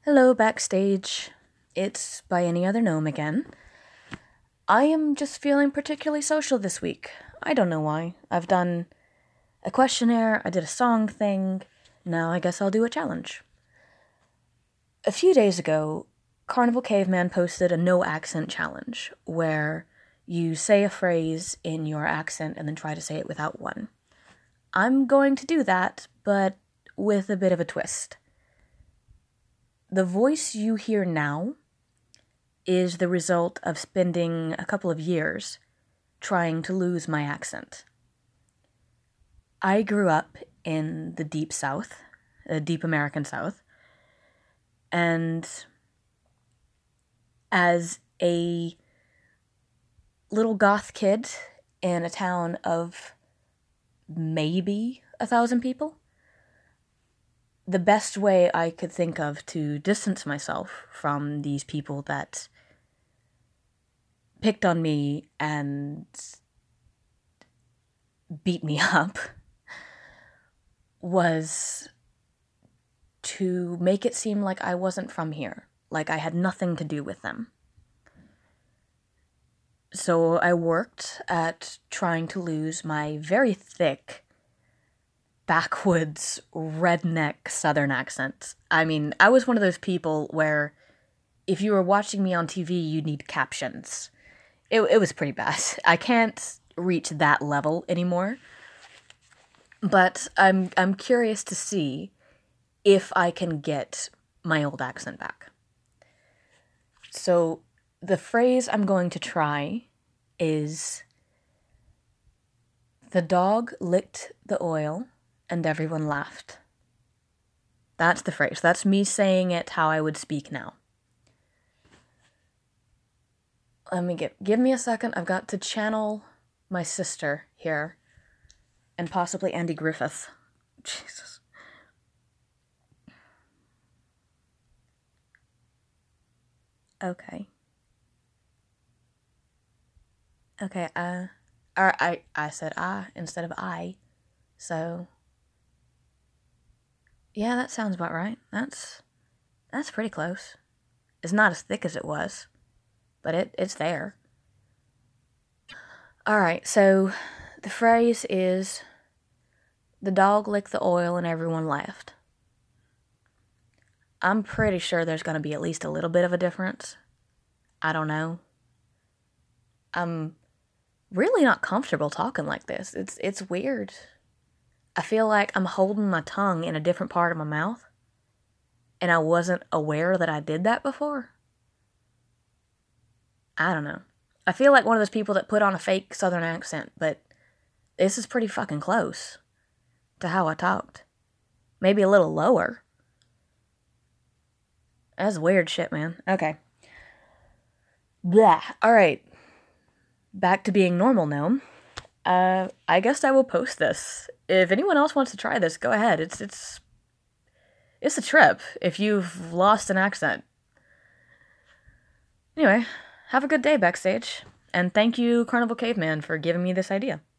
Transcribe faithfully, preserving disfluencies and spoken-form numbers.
Hello, backstage. It's By Any Other Gnome again. I am just feeling particularly social this week. I don't know why. I've done a questionnaire, I did a song thing, now I guess I'll do a challenge. A few days ago, Carnival Caveman posted a no accent challenge, where you say a phrase in your accent and then try to say it without one. I'm going to do that, but with a bit of a twist. The voice you hear now is the result of spending a couple of years trying to lose my accent. I grew up in the deep South, the deep American South, and as a little goth kid in a town of maybe a thousand people, the best way I could think of to distance myself from these people that picked on me and beat me up was to make it seem like I wasn't from here, like I had nothing to do with them. So I worked at trying to lose my very thick backwoods, redneck southern accent. I mean, I was one of those people where if you were watching me on T V, you'd need captions. It, it was pretty bad. I can't reach that level anymore. But I'm I'm curious to see if I can get my old accent back. So the phrase I'm going to try is, "The dog licked the oil and everyone laughed." That's the phrase. That's me saying it how I would speak now. Let me get, give me a second. I've got to channel my sister here. And possibly Andy Griffith. Jesus. Okay. Okay, uh, or I, I said I instead of I. So, yeah, that sounds about right. That's, that's pretty close. It's not as thick as it was, but it, it's there. Alright, so the phrase is, "The dog licked the oil and everyone laughed." I'm pretty sure there's going to be at least a little bit of a difference. I don't know. I'm really not comfortable talking like this. It's it's weird. I feel like I'm holding my tongue in a different part of my mouth, and I wasn't aware that I did that before. I don't know. I feel like one of those people that put on a fake southern accent, but this is pretty fucking close to how I talked. Maybe a little lower. That's weird shit, man. Okay. Blah. Alright. Back to being normal gnome. Uh, I guess I will post this. If anyone else wants to try this, go ahead. It's, it's, it's a trip if you've lost an accent. Anyway, have a good day backstage. And thank you, Carnival Caveman, for giving me this idea.